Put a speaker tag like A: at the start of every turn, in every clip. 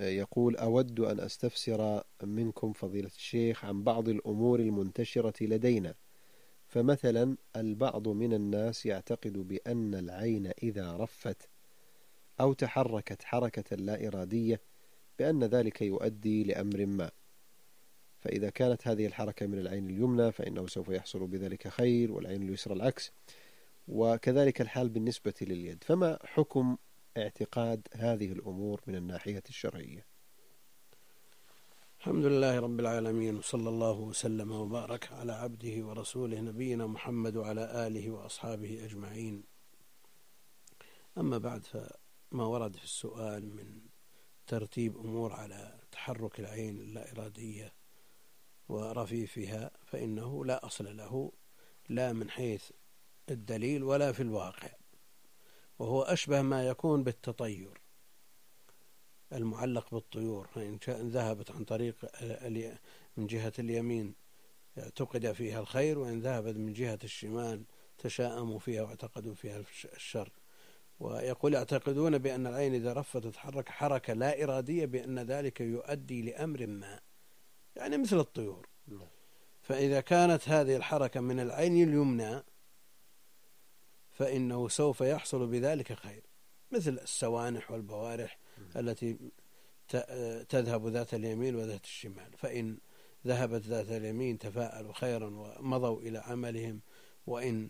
A: يقول: أود أن أستفسر منكم فضيلة الشيخ عن بعض الأمور المنتشرة لدينا. فمثلا البعض من الناس يعتقد بأن العين إذا رفت أو تحركت حركة لا إرادية بأن ذلك يؤدي لأمر ما، فإذا كانت هذه الحركة من العين اليمنى فإنه سوف يحصل بذلك خير، والعين اليسرى العكس، وكذلك الحال بالنسبة لليد. فما حكم اعتقاد هذه الأمور من الناحية الشرعية؟
B: الحمد لله رب العالمين، وصلى الله وسلم وبارك على عبده ورسوله نبينا محمد وعلى آله وأصحابه أجمعين. أما بعد، فما ورد في السؤال من ترتيب أمور على تحرك العين اللا إرادية ورفيفها فإنه لا أصل له، لا من حيث الدليل ولا في الواقع، وهو أشبه ما يكون بالتطير المعلق بالطيور، فإن ذهبت عن طريق من جهة اليمين اعتقد فيها الخير، وإن ذهبت من جهة الشمال تشاءموا فيها واعتقدوا فيها الشر. ويقول: يعتقدون بأن العين إذا رفت تتحرك حركة لا إرادية بأن ذلك يؤدي لأمر ما، يعني مثل الطيور. فإذا كانت هذه الحركة من العين اليمنى فإنه سوف يحصل بذلك خير، مثل السوانح والبوارح التي تذهب ذات اليمين وذات الشمال، فإن ذهبت ذات اليمين تفاءلوا خيرا ومضوا إلى عملهم، وإن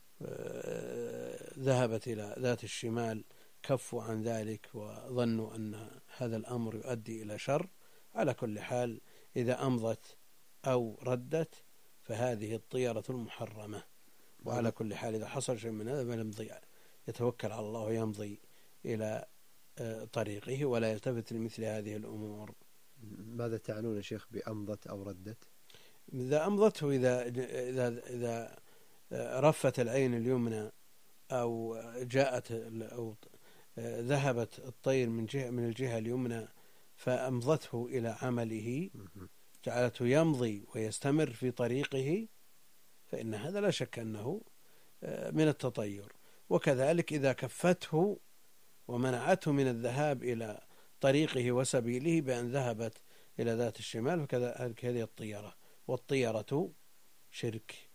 B: ذهبت إلى ذات الشمال كفوا عن ذلك وظنوا أن هذا الأمر يؤدي إلى شر. على كل حال إذا أمضت أو ردت فهذه الطيرة المحرمة. وعلى كل حال إذا حصل شيء من هذا فليمضي، يتوكل على الله ويمضي إلى طريقه ولا يلتفت لمثل هذه الأمور.
A: ماذا تعنون شيخ بأمضت أو ردت؟
B: إذا أمضته، إذا رفت العين اليمنى أو جاءت أو ذهبت الطير من الجهة اليمنى فأمضته إلى عمله، جعلته يمضي ويستمر في طريقه، فإن هذا لا شك أنه من التطير. وكذلك إذا كفته ومنعته من الذهاب إلى طريقه وسبيله بأن ذهبت إلى ذات الشمال، فكذلك هذه الطيرة، والطيرة شرك.